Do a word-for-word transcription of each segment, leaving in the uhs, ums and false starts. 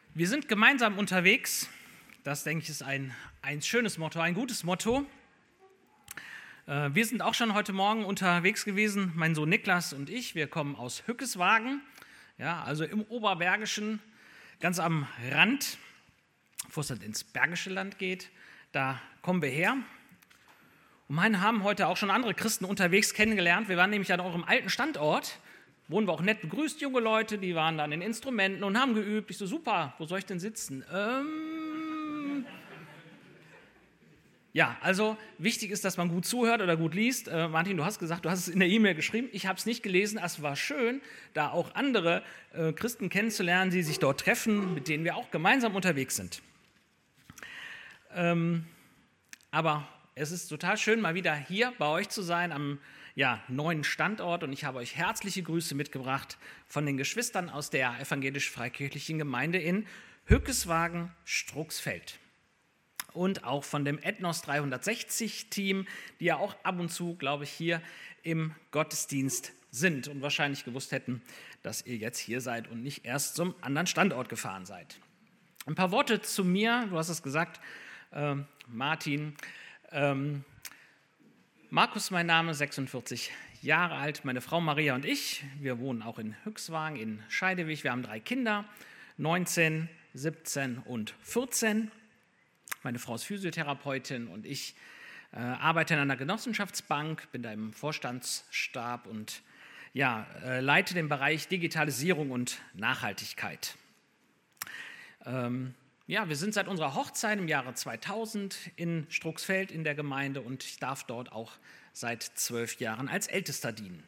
Wir sind gemeinsam unterwegs. Das, denke ich, ist ein, ein schönes Motto, ein gutes Motto. Äh, wir sind auch schon heute Morgen unterwegs gewesen, mein Sohn Niklas und ich. Wir kommen aus Hückeswagen, ja, also im Oberbergischen, ganz am Rand, bevor es dann ins Bergische Land geht. Da kommen wir her. Und wir haben heute auch schon andere Christen unterwegs kennengelernt. Wir waren nämlich an eurem alten Standort. Wurden wir auch nett begrüßt, junge Leute, die waren dann in Instrumenten und haben geübt. Ich so, super, wo soll ich denn sitzen? Ähm ja, also wichtig ist, dass man gut zuhört oder gut liest. Äh, Martin, du hast gesagt, du hast es in der E-Mail geschrieben. Ich habe es nicht gelesen. Es war schön, da auch andere äh, Christen kennenzulernen, die sich dort treffen, mit denen wir auch gemeinsam unterwegs sind. Ähm, aber es ist total schön, mal wieder hier bei euch zu sein, am ja, neuen Standort, und ich habe euch herzliche Grüße mitgebracht von den Geschwistern aus der evangelisch-freikirchlichen Gemeinde in Hückeswagen-Struxfeld und auch von dem Ethnos dreihundertsechzig-Team, die ja auch ab und zu, glaube ich, hier im Gottesdienst sind und wahrscheinlich gewusst hätten, dass ihr jetzt hier seid und nicht erst zum anderen Standort gefahren seid. Ein paar Worte zu mir, du hast es gesagt, äh, Martin. Ähm, Markus, mein Name, sechsundvierzig Jahre alt, meine Frau Maria und ich, wir wohnen auch in Hückeswagen, in Scheidewig. Wir haben drei Kinder, neunzehn, siebzehn und vierzehn. Meine Frau ist Physiotherapeutin und ich äh, arbeite in einer Genossenschaftsbank, bin da im Vorstandsstab und ja, äh, leite den Bereich Digitalisierung und Nachhaltigkeit. Ähm, Ja, wir sind seit unserer Hochzeit im Jahre zweitausend in Struxfeld in der Gemeinde und ich darf dort auch seit zwölf Jahren als Ältester dienen.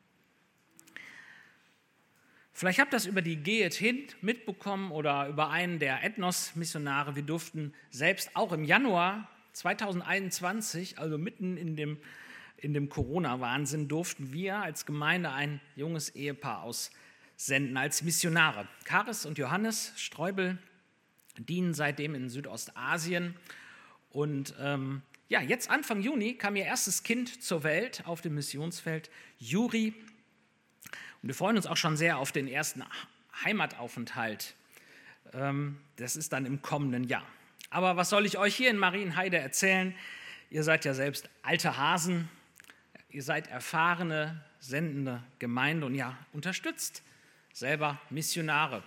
Vielleicht habt ihr das über die Gehet hin mitbekommen oder über einen der Ethnos-Missionare. Wir durften selbst auch im Januar zweitausendeinundzwanzig, also mitten in dem, in dem Corona-Wahnsinn, durften wir als Gemeinde ein junges Ehepaar aussenden als Missionare. Karis und Johannes Streubel dienen seitdem in Südostasien. Und ähm, ja, jetzt Anfang Juni kam ihr erstes Kind zur Welt auf dem Missionsfeld, Juri. Und wir freuen uns auch schon sehr auf den ersten Heimataufenthalt. Ähm, das ist dann im kommenden Jahr. Aber was soll ich euch hier in Marienheide erzählen? Ihr seid ja selbst alte Hasen, ihr seid erfahrene, sendende Gemeinde und ja, unterstützt selber Missionare.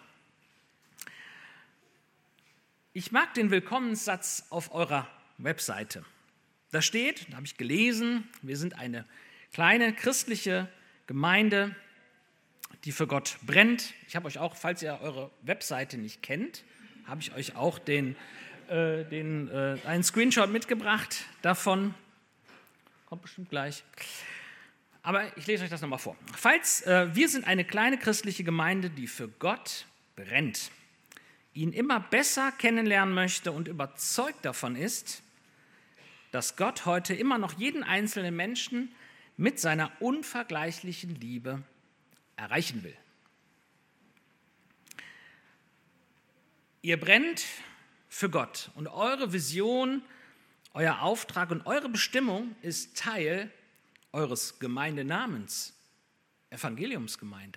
Ich mag den Willkommenssatz auf eurer Webseite. Da steht, da habe ich gelesen, wir sind eine kleine christliche Gemeinde, die für Gott brennt. Ich habe euch auch, falls ihr eure Webseite nicht kennt, habe ich euch auch den, äh, den, äh, einen Screenshot mitgebracht davon. Kommt bestimmt gleich. Aber ich lese euch das nochmal vor. Falls, äh, wir sind eine kleine christliche Gemeinde, die für Gott brennt, ihn immer besser kennenlernen möchte und überzeugt davon ist, dass Gott heute immer noch jeden einzelnen Menschen mit seiner unvergleichlichen Liebe erreichen will. Ihr brennt für Gott und eure Vision, euer Auftrag und eure Bestimmung ist Teil eures Gemeindenamens, Evangeliumsgemeinde.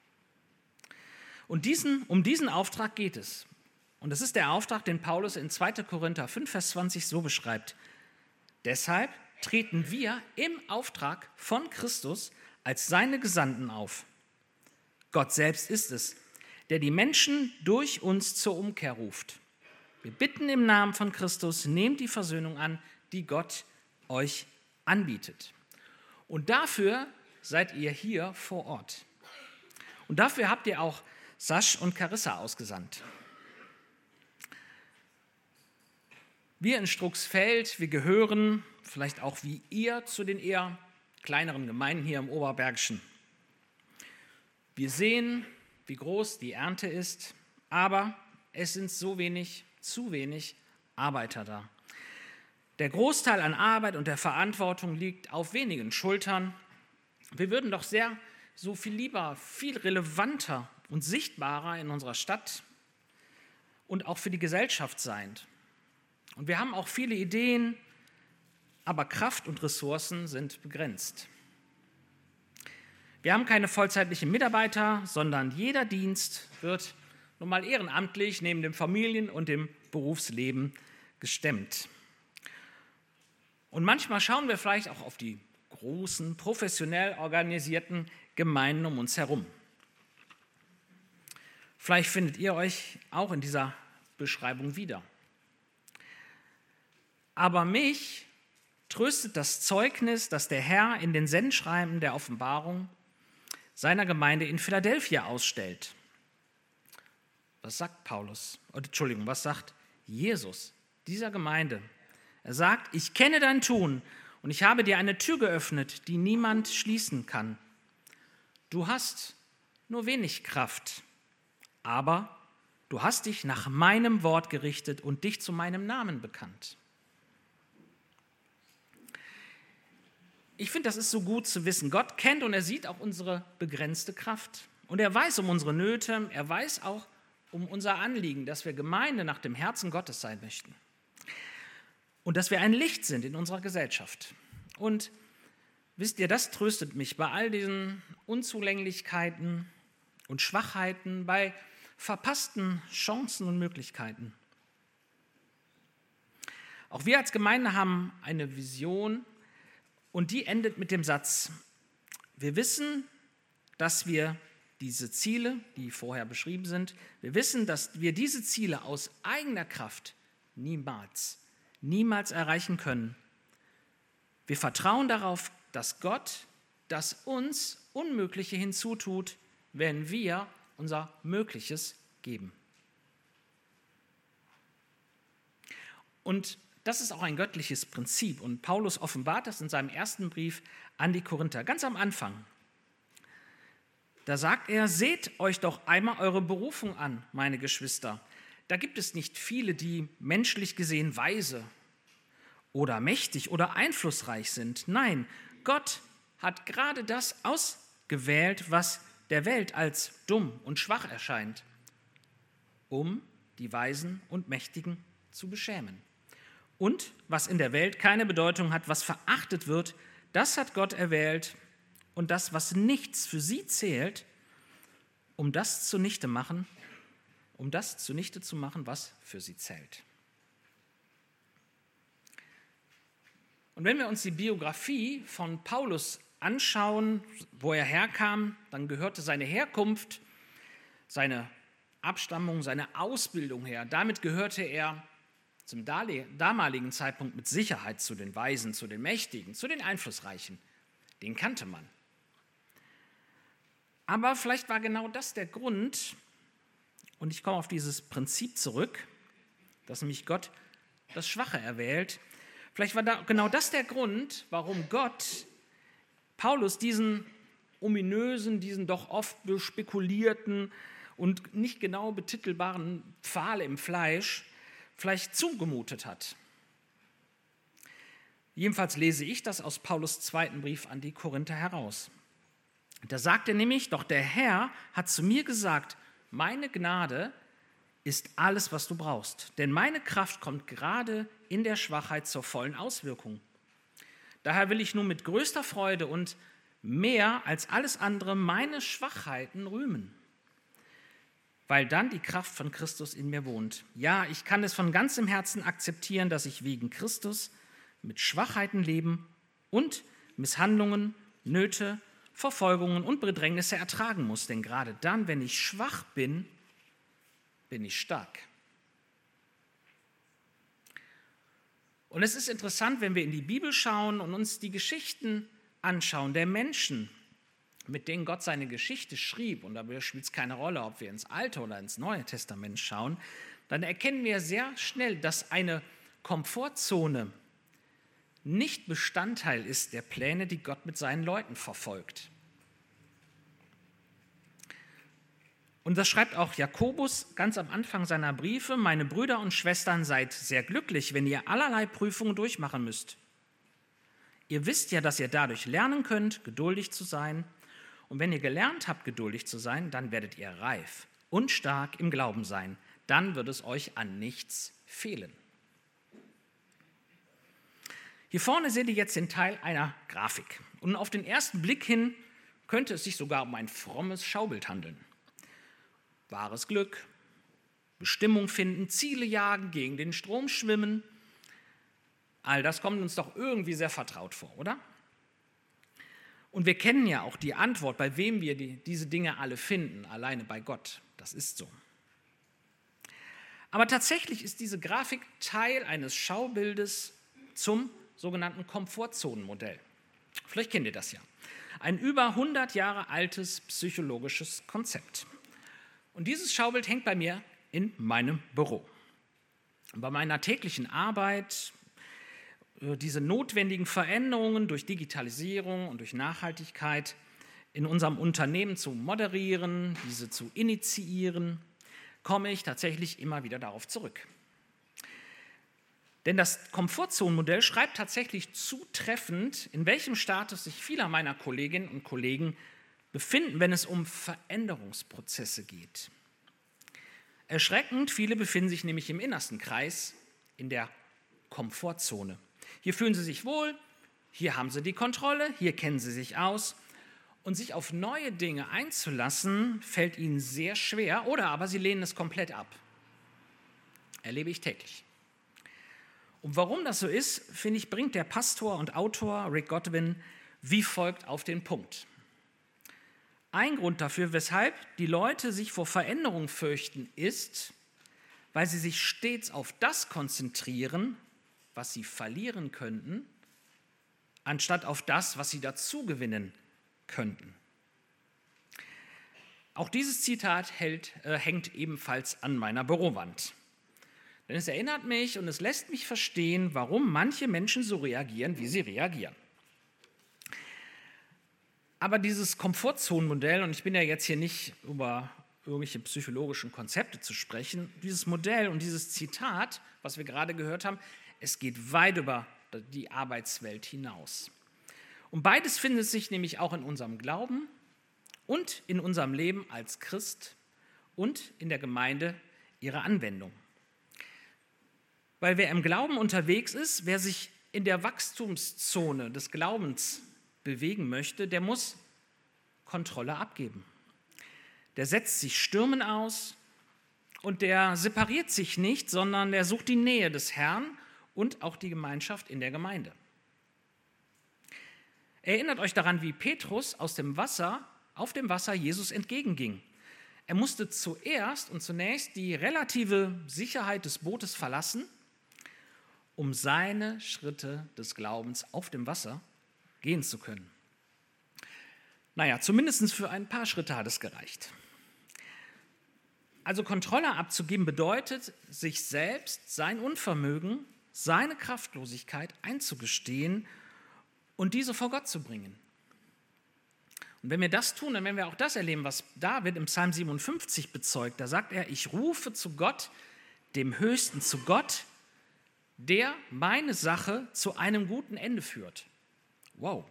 Und diesen, um diesen Auftrag geht es. Und das ist der Auftrag, den Paulus in zweiter Korinther fünf, Vers zwanzig so beschreibt. Deshalb treten wir im Auftrag von Christus als seine Gesandten auf. Gott selbst ist es, der die Menschen durch uns zur Umkehr ruft. Wir bitten im Namen von Christus, nehmt die Versöhnung an, die Gott euch anbietet. Und dafür seid ihr hier vor Ort. Und dafür habt ihr auch Sasch und Carissa ausgesandt. Wir in Struxfeld, wir gehören, vielleicht auch wie ihr, zu den eher kleineren Gemeinden hier im Oberbergischen. Wir sehen, wie groß die Ernte ist, aber es sind so wenig, zu wenig Arbeiter da. Der Großteil an Arbeit und der Verantwortung liegt auf wenigen Schultern. Wir würden doch sehr, so viel lieber, viel relevanter und sichtbarer in unserer Stadt und auch für die Gesellschaft sein. Und wir haben auch viele Ideen, aber Kraft und Ressourcen sind begrenzt. Wir haben keine vollzeitlichen Mitarbeiter, sondern jeder Dienst wird nun mal ehrenamtlich neben dem Familien- und dem Berufsleben gestemmt. Und manchmal schauen wir vielleicht auch auf die großen, professionell organisierten Gemeinden um uns herum. Vielleicht findet ihr euch auch in dieser Beschreibung wieder. Aber mich tröstet das Zeugnis, das der Herr in den Sendschreiben der Offenbarung seiner Gemeinde in Philadelphia ausstellt. Was sagt Paulus? Entschuldigung, was sagt Jesus dieser Gemeinde? Er sagt, ich kenne dein Tun und ich habe dir eine Tür geöffnet, die niemand schließen kann. Du hast nur wenig Kraft, aber du hast dich nach meinem Wort gerichtet und dich zu meinem Namen bekannt. Ich finde, das ist so gut zu wissen. Gott kennt und er sieht auch unsere begrenzte Kraft. Und er weiß um unsere Nöte, er weiß auch um unser Anliegen, dass wir Gemeinde nach dem Herzen Gottes sein möchten. Und dass wir ein Licht sind in unserer Gesellschaft. Und wisst ihr, das tröstet mich bei all diesen Unzulänglichkeiten und Schwachheiten, bei verpassten Chancen und Möglichkeiten. Auch wir als Gemeinde haben eine Vision und die endet mit dem Satz, wir wissen, dass wir diese Ziele, die vorher beschrieben sind, wir wissen, dass wir diese Ziele aus eigener Kraft niemals, niemals erreichen können. Wir vertrauen darauf, dass Gott das uns Unmögliche hinzutut, wenn wir unser Mögliches geben. Und das ist auch ein göttliches Prinzip und Paulus offenbart das in seinem ersten Brief an die Korinther, ganz am Anfang. Da sagt er, seht euch doch einmal eure Berufung an, meine Geschwister. Da gibt es nicht viele, die menschlich gesehen weise oder mächtig oder einflussreich sind. Nein, Gott hat gerade das ausgewählt, was der Welt als dumm und schwach erscheint, um die Weisen und Mächtigen zu beschämen. Und was in der Welt keine Bedeutung hat, was verachtet wird, das hat Gott erwählt. Und das, was nichts für sie zählt, um das zunichte machen, um das zunichte zu machen, was für sie zählt. Und wenn wir uns die Biografie von Paulus anschauen, wo er herkam, dann gehörte seine Herkunft, seine Abstammung, seine Ausbildung her. Damit gehörte er zum damaligen Zeitpunkt mit Sicherheit zu den Weisen, zu den Mächtigen, zu den Einflussreichen. Den kannte man. Aber vielleicht war genau das der Grund, und ich komme auf dieses Prinzip zurück, dass nämlich Gott das Schwache erwählt. Vielleicht war da genau das der Grund, warum Gott Paulus diesen ominösen, diesen doch oft bespekulierten und nicht genau betitelbaren Pfahl im Fleisch vielleicht zugemutet hat. Jedenfalls lese ich das aus Paulus' zweiten Brief an die Korinther heraus. Da sagt er nämlich, doch der Herr hat zu mir gesagt, meine Gnade ist alles, was du brauchst, denn meine Kraft kommt gerade in der Schwachheit zur vollen Auswirkung. Daher will ich nun mit größter Freude und mehr als alles andere meine Schwachheiten rühmen, weil dann die Kraft von Christus in mir wohnt. Ja, ich kann es von ganzem Herzen akzeptieren, dass ich wegen Christus mit Schwachheiten leben und Misshandlungen, Nöte, Verfolgungen und Bedrängnisse ertragen muss. Denn gerade dann, wenn ich schwach bin, bin ich stark. Und es ist interessant, wenn wir in die Bibel schauen und uns die Geschichten anschauen der Menschen, mit denen Gott seine Geschichte schrieb, und dabei spielt es keine Rolle, ob wir ins Alte oder ins Neue Testament schauen, dann erkennen wir sehr schnell, dass eine Komfortzone nicht Bestandteil ist der Pläne, die Gott mit seinen Leuten verfolgt. Und das schreibt auch Jakobus ganz am Anfang seiner Briefe, meine Brüder und Schwestern, seid sehr glücklich, wenn ihr allerlei Prüfungen durchmachen müsst. Ihr wisst ja, dass ihr dadurch lernen könnt, geduldig zu sein. Und wenn ihr gelernt habt, geduldig zu sein, dann werdet ihr reif und stark im Glauben sein. Dann wird es euch an nichts fehlen. Hier vorne seht ihr jetzt den Teil einer Grafik. Und auf den ersten Blick hin könnte es sich sogar um ein frommes Schaubild handeln. Wahres Glück, Bestimmung finden, Ziele jagen, gegen den Strom schwimmen. All das kommt uns doch irgendwie sehr vertraut vor, oder? Und wir kennen ja auch die Antwort, bei wem wir die, diese Dinge alle finden, alleine bei Gott. Das ist so. Aber tatsächlich ist diese Grafik Teil eines Schaubildes zum sogenannten Komfortzonenmodell. Vielleicht kennt ihr das ja. Ein über hundert Jahre altes psychologisches Konzept. Und dieses Schaubild hängt bei mir in meinem Büro. Bei meiner täglichen Arbeit, diese notwendigen Veränderungen durch Digitalisierung und durch Nachhaltigkeit in unserem Unternehmen zu moderieren, diese zu initiieren, komme ich tatsächlich immer wieder darauf zurück. Denn das Komfortzonenmodell schreibt tatsächlich zutreffend, in welchem Status sich viele meiner Kolleginnen und Kollegen befinden, wenn es um Veränderungsprozesse geht. Erschreckend, viele befinden sich nämlich im innersten Kreis, in der Komfortzone. Hier fühlen sie sich wohl, hier haben sie die Kontrolle, hier kennen sie sich aus. Und sich auf neue Dinge einzulassen, fällt ihnen sehr schwer, oder aber sie lehnen es komplett ab. Erlebe ich täglich. Und warum das so ist, finde ich, bringt der Pastor und Autor Rick Godwin wie folgt auf den Punkt. Ein Grund dafür, weshalb die Leute sich vor Veränderung fürchten, ist, weil sie sich stets auf das konzentrieren, was sie verlieren könnten, anstatt auf das, was sie dazu gewinnen könnten. Auch dieses Zitat hält, äh, hängt ebenfalls an meiner Bürowand. Denn es erinnert mich und es lässt mich verstehen, warum manche Menschen so reagieren, wie sie reagieren. Aber dieses Komfortzonenmodell, und ich bin ja jetzt hier nicht über irgendwelche psychologischen Konzepte zu sprechen, dieses Modell und dieses Zitat, was wir gerade gehört haben, es geht weit über die Arbeitswelt hinaus. Und beides findet sich nämlich auch in unserem Glauben und in unserem Leben als Christ und in der Gemeinde ihre Anwendung. Weil wer im Glauben unterwegs ist, wer sich in der Wachstumszone des Glaubens bewegen möchte, der muss Kontrolle abgeben. Der setzt sich Stürmen aus und der separiert sich nicht, sondern der sucht die Nähe des Herrn und auch die Gemeinschaft in der Gemeinde. Erinnert euch daran, wie Petrus aus dem Wasser, auf dem Wasser Jesus entgegenging. Er musste zuerst und zunächst die relative Sicherheit des Bootes verlassen, um seine Schritte des Glaubens auf dem Wasser gehen zu können. Naja, zumindest für ein paar Schritte hat es gereicht. Also Kontrolle abzugeben bedeutet, sich selbst, sein Unvermögen, seine Kraftlosigkeit einzugestehen und diese vor Gott zu bringen. Und wenn wir das tun, dann werden wir auch das erleben, was David im Psalm siebenundfünfzig bezeugt. Da sagt er, ich rufe zu Gott, dem Höchsten, zu Gott, der meine Sache zu einem guten Ende führt. Wow.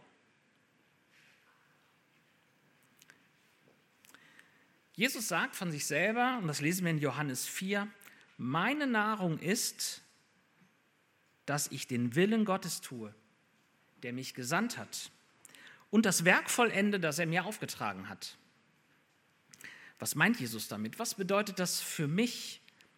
Jesus sagt von sich selber, und das lesen wir in Johannes vier, meine Nahrung ist, dass ich den Willen Gottes tue, der mich gesandt hat, und das Werk vollende, das er mir aufgetragen hat. Was meint Jesus damit? Was bedeutet das für mich?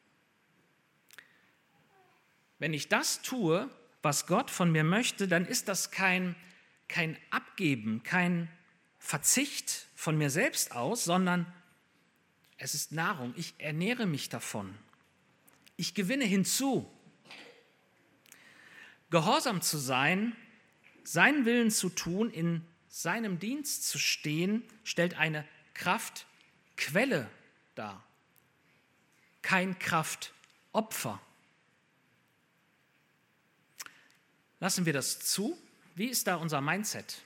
Wenn ich das tue, was Gott von mir möchte, dann ist das kein, kein Abgeben, kein Verzicht von mir selbst aus, sondern es ist Nahrung. Ich ernähre mich davon. Ich gewinne hinzu. Gehorsam zu sein, seinen Willen zu tun, in seinem Dienst zu stehen, stellt eine Kraftquelle dar. Kein Kraftopfer. Lassen wir das zu? Wie ist da unser Mindset?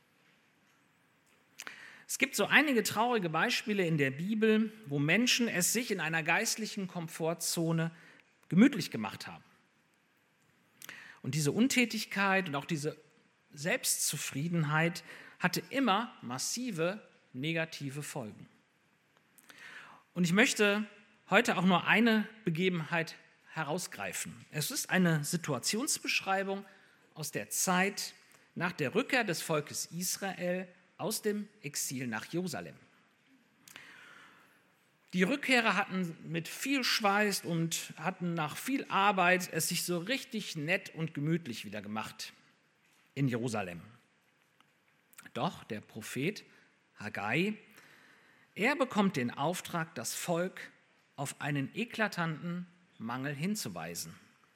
Es gibt so einige traurige Beispiele in der Bibel, wo Menschen es sich in einer geistlichen Komfortzone gemütlich gemacht haben. Und diese Untätigkeit und auch diese Selbstzufriedenheit hatte immer massive negative Folgen. Und ich möchte heute auch nur eine Begebenheit herausgreifen. Es ist eine Situationsbeschreibung aus der Zeit nach der Rückkehr des Volkes Israel aus dem Exil nach Jerusalem. Die Rückkehrer hatten mit viel Schweiß und hatten nach viel Arbeit es sich so richtig nett und gemütlich wieder gemacht in Jerusalem. Doch der Prophet Haggai, er bekommt den Auftrag, das Volk auf einen eklatanten Mangel hinzuweisen.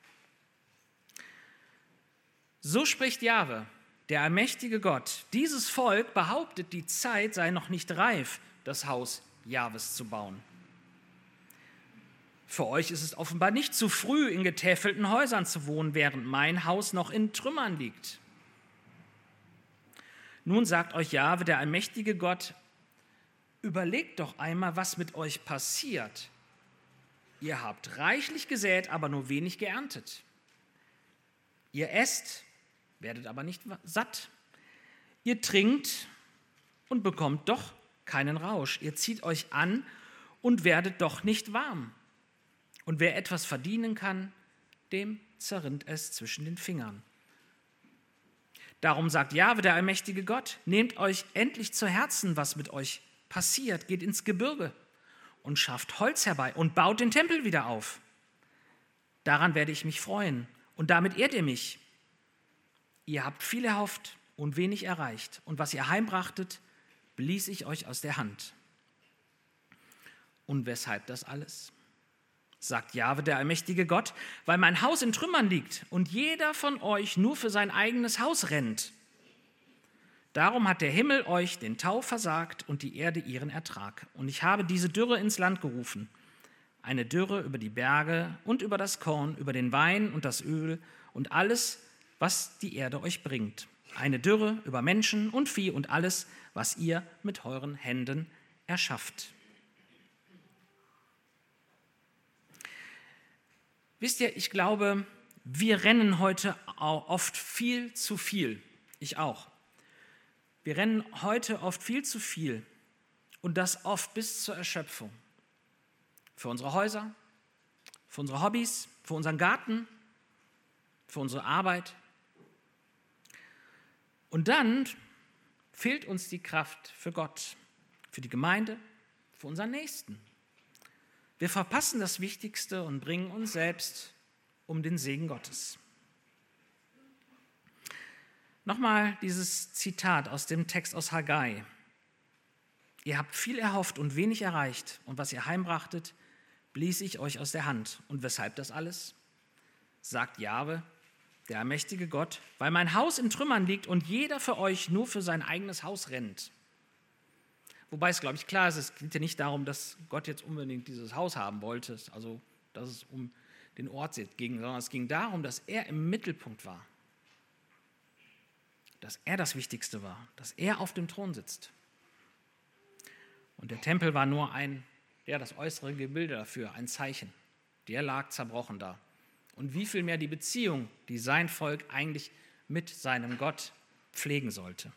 So spricht Jahwe, der allmächtige Gott: Dieses Volk behauptet, die Zeit sei noch nicht reif, das Haus Jahwes zu bauen. Für euch ist es offenbar nicht zu früh, in getäfelten Häusern zu wohnen, während mein Haus noch in Trümmern liegt. Nun sagt euch Jahwe, der allmächtige Gott: Überlegt doch einmal, was mit euch passiert. Ihr habt reichlich gesät, aber nur wenig geerntet. Ihr esst, werdet aber nicht satt. Ihr trinkt und bekommt doch keinen Rausch. Ihr zieht euch an und werdet doch nicht warm. Und wer etwas verdienen kann, dem zerrinnt es zwischen den Fingern. Darum sagt Jahwe, der allmächtige Gott: Nehmt euch endlich zu Herzen, was mit euch passiert. Geht ins Gebirge und schafft Holz herbei und baut den Tempel wieder auf. Daran werde ich mich freuen und damit ehrt ihr mich. Ihr habt viel erhofft und wenig erreicht, und was ihr heimbrachtet, blies ich euch aus der Hand. Und weshalb das alles? Sagt Jahwe, der allmächtige Gott: Weil mein Haus in Trümmern liegt und jeder von euch nur für sein eigenes Haus rennt. Darum hat der Himmel euch den Tau versagt und die Erde ihren Ertrag. Und ich habe diese Dürre ins Land gerufen. Eine Dürre über die Berge und über das Korn, über den Wein und das Öl und alles, was die Erde euch bringt. Eine Dürre über Menschen und Vieh und alles, was ihr mit euren Händen erschafft. Wisst ihr, ich glaube, wir rennen heute oft viel zu viel. Ich auch. Wir rennen heute oft viel zu viel und das oft bis zur Erschöpfung. Für unsere Häuser, für unsere Hobbys, für unseren Garten, für unsere Arbeit. Und dann fehlt uns die Kraft für Gott, für die Gemeinde, für unseren Nächsten. Wir verpassen das Wichtigste und bringen uns selbst um den Segen Gottes. Nochmal dieses Zitat aus dem Text aus Haggai. Ihr habt viel erhofft und wenig erreicht, und was ihr heimbrachtet, blies ich euch aus der Hand. Und weshalb das alles? Sagt Jahwe, der allmächtige Gott: Weil mein Haus in Trümmern liegt und jeder für euch nur für sein eigenes Haus rennt. Wobei es, glaube ich, klar ist, es geht ja nicht darum, dass Gott jetzt unbedingt dieses Haus haben wollte, also dass es um den Ort ging, sondern es ging darum, dass er im Mittelpunkt war. Dass er das Wichtigste war, dass er auf dem Thron sitzt. Und der Tempel war nur ein, ja, das äußere Gebilde dafür, ein Zeichen. Der lag zerbrochen da. Und wie viel mehr die Beziehung, die sein Volk eigentlich mit seinem Gott pflegen sollte.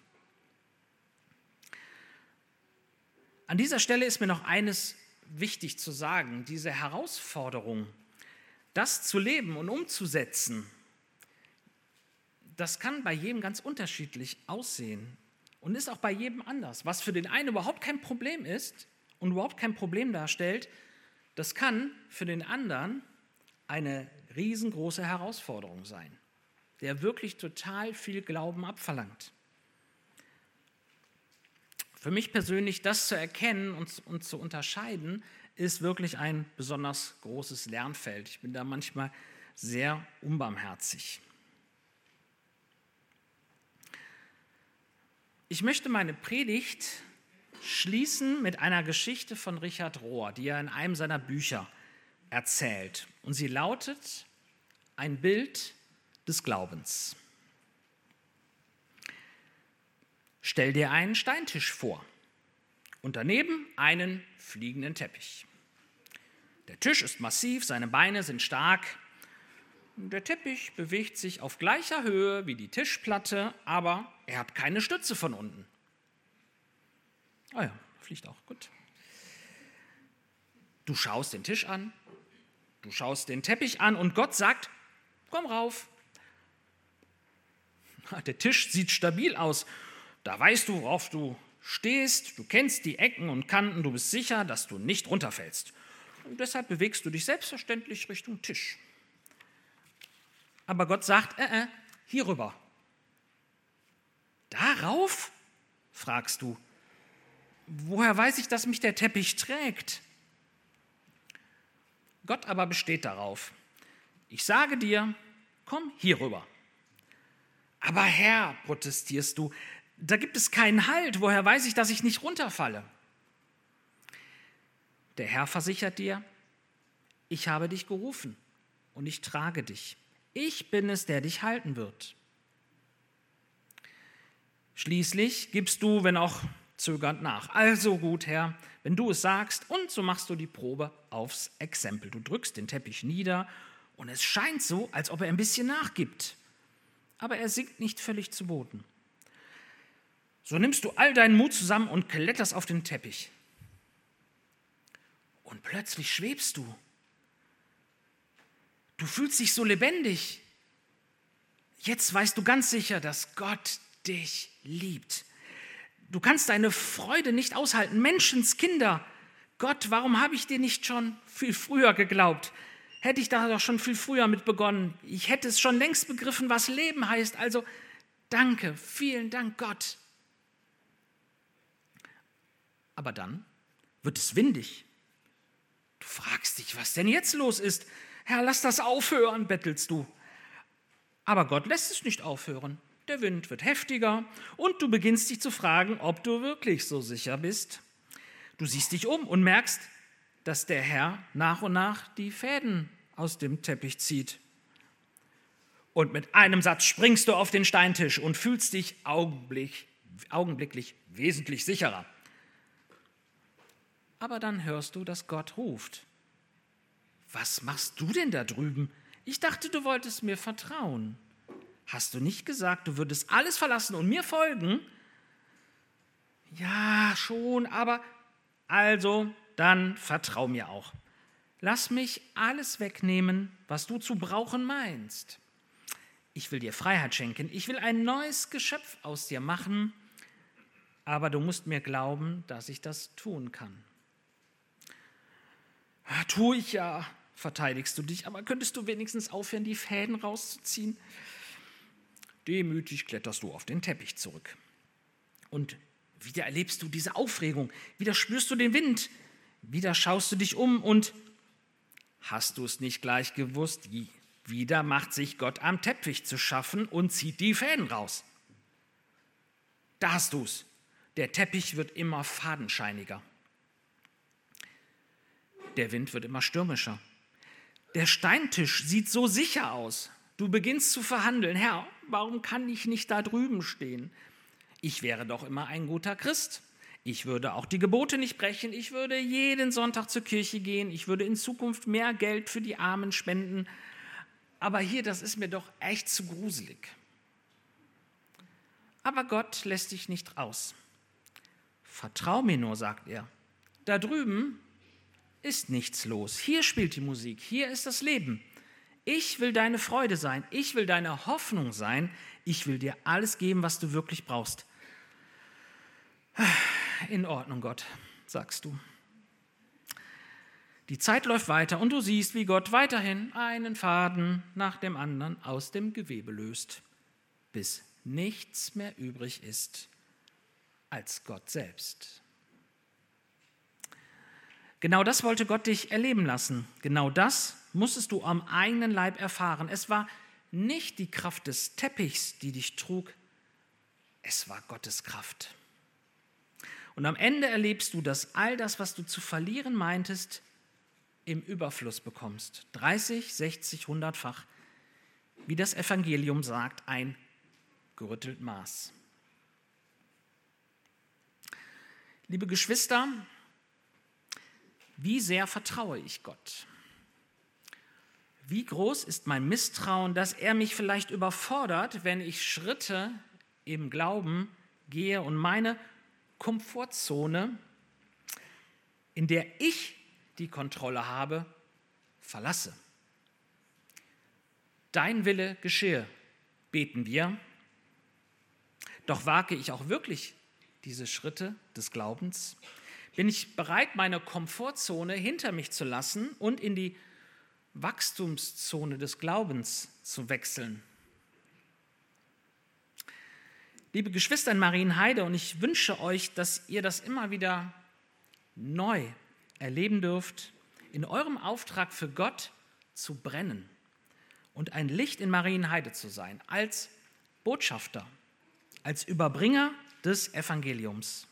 An dieser Stelle ist mir noch eines wichtig zu sagen: Diese Herausforderung, das zu leben und umzusetzen, das kann bei jedem ganz unterschiedlich aussehen und ist auch bei jedem anders. Was für den einen überhaupt kein Problem ist und überhaupt kein Problem darstellt, das kann für den anderen eine riesengroße Herausforderung sein, der wirklich total viel Glauben abverlangt. Für mich persönlich, das zu erkennen und, und zu unterscheiden, ist wirklich ein besonders großes Lernfeld. Ich bin da manchmal sehr unbarmherzig. Ich möchte meine Predigt schließen mit einer Geschichte von Richard Rohr, die er in einem seiner Bücher erzählt. Und sie lautet: Ein Bild des Glaubens. Stell dir einen Steintisch vor und daneben einen fliegenden Teppich. Der Tisch ist massiv, seine Beine sind stark. Der Teppich bewegt sich auf gleicher Höhe wie die Tischplatte, aber er hat keine Stütze von unten. Ah ja, fliegt auch, gut. Du schaust den Tisch an, du schaust den Teppich an und Gott sagt: Komm rauf. Der Tisch sieht stabil aus. Da weißt du, worauf du stehst, du kennst die Ecken und Kanten, du bist sicher, dass du nicht runterfällst. Und deshalb bewegst du dich selbstverständlich Richtung Tisch. Aber Gott sagt, äh, äh, hier rüber. Darauf? Fragst du. Woher weiß ich, dass mich der Teppich trägt? Gott aber besteht darauf. Ich sage dir, komm hier rüber. Aber Herr, protestierst du, da gibt es keinen Halt. Woher weiß ich, dass ich nicht runterfalle? Der Herr versichert dir, ich habe dich gerufen und ich trage dich. Ich bin es, der dich halten wird. Schließlich gibst du, wenn auch zögernd, nach. Also gut, Herr, wenn du es sagst, und so machst du die Probe aufs Exempel. Du drückst den Teppich nieder und es scheint so, als ob er ein bisschen nachgibt. Aber er sinkt nicht völlig zu Boden. So nimmst du all deinen Mut zusammen und kletterst auf den Teppich. Und plötzlich schwebst du. Du fühlst dich so lebendig. Jetzt weißt du ganz sicher, dass Gott dich liebt. Du kannst deine Freude nicht aushalten. Menschenskinder, Gott, warum habe ich dir nicht schon viel früher geglaubt? Hätte ich da doch schon viel früher mit begonnen. Ich hätte es schon längst begriffen, was Leben heißt. Also danke, vielen Dank, Gott. Aber dann wird es windig. Du fragst dich, was denn jetzt los ist. Herr, lass das aufhören, bettelst du. Aber Gott lässt es nicht aufhören. Der Wind wird heftiger und du beginnst dich zu fragen, ob du wirklich so sicher bist. Du siehst dich um und merkst, dass der Herr nach und nach die Fäden aus dem Teppich zieht. Und mit einem Satz springst du auf den Steintisch und fühlst dich augenblicklich, augenblicklich wesentlich sicherer. Aber dann hörst du, dass Gott ruft. Was machst du denn da drüben? Ich dachte, du wolltest mir vertrauen. Hast du nicht gesagt, du würdest alles verlassen und mir folgen? Ja, schon, aber also, dann vertrau mir auch. Lass mich alles wegnehmen, was du zu brauchen meinst. Ich will dir Freiheit schenken, ich will ein neues Geschöpf aus dir machen, aber du musst mir glauben, dass ich das tun kann. Ja, tu ich ja, verteidigst du dich, aber könntest du wenigstens aufhören, die Fäden rauszuziehen? Demütig kletterst du auf den Teppich zurück. Und wieder erlebst du diese Aufregung, wieder spürst du den Wind, wieder schaust du dich um und hast du es nicht gleich gewusst, wieder macht sich Gott am Teppich zu schaffen und zieht die Fäden raus. Da hast du es. Der Teppich wird immer fadenscheiniger. Der Wind wird immer stürmischer. Der Steintisch sieht so sicher aus. Du beginnst zu verhandeln. Herr, warum kann ich nicht da drüben stehen? Ich wäre doch immer ein guter Christ. Ich würde auch die Gebote nicht brechen. Ich würde jeden Sonntag zur Kirche gehen. Ich würde in Zukunft mehr Geld für die Armen spenden. Aber hier, das ist mir doch echt zu gruselig. Aber Gott lässt dich nicht raus. Vertrau mir nur, sagt er. Da drüben ist nichts los. Hier spielt die Musik. Hier ist das Leben. Ich will deine Freude sein. Ich will deine Hoffnung sein. Ich will dir alles geben, was du wirklich brauchst. In Ordnung, Gott, sagst du. Die Zeit läuft weiter und du siehst, wie Gott weiterhin einen Faden nach dem anderen aus dem Gewebe löst, bis nichts mehr übrig ist als Gott selbst. Genau das wollte Gott dich erleben lassen. Genau das musstest du am eigenen Leib erfahren. Es war nicht die Kraft des Teppichs, die dich trug, es war Gottes Kraft. Und am Ende erlebst du, dass all das, was du zu verlieren meintest, im Überfluss bekommst. dreißig, sechzig, hundertfach. Wie das Evangelium sagt, ein gerüttelt Maß. Liebe Geschwister, wie sehr vertraue ich Gott? Wie groß ist mein Misstrauen, dass er mich vielleicht überfordert, wenn ich Schritte im Glauben gehe und meine Komfortzone, in der ich die Kontrolle habe, verlasse. Dein Wille geschehe, beten wir. Doch wage ich auch wirklich diese Schritte des Glaubens? Bin ich bereit, meine Komfortzone hinter mich zu lassen und in die Wachstumszone des Glaubens zu wechseln? Liebe Geschwister in Marienheide, und ich wünsche euch, dass ihr das immer wieder neu erleben dürft, in eurem Auftrag für Gott zu brennen und ein Licht in Marienheide zu sein, als Botschafter, als Überbringer des Evangeliums.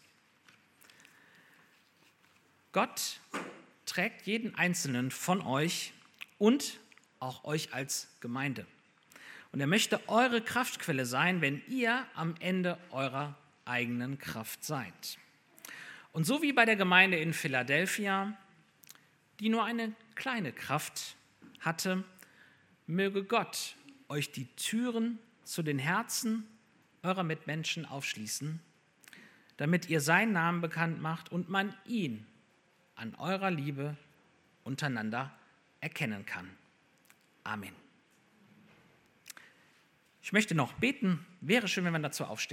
Gott trägt jeden Einzelnen von euch und auch euch als Gemeinde. Und er möchte eure Kraftquelle sein, wenn ihr am Ende eurer eigenen Kraft seid. Und so wie bei der Gemeinde in Philadelphia, die nur eine kleine Kraft hatte, möge Gott euch die Türen zu den Herzen eurer Mitmenschen aufschließen, damit ihr seinen Namen bekannt macht und man ihn an eurer Liebe untereinander erkennen kann. Amen. Ich möchte noch beten. Wäre schön, wenn wir dazu aufstehen.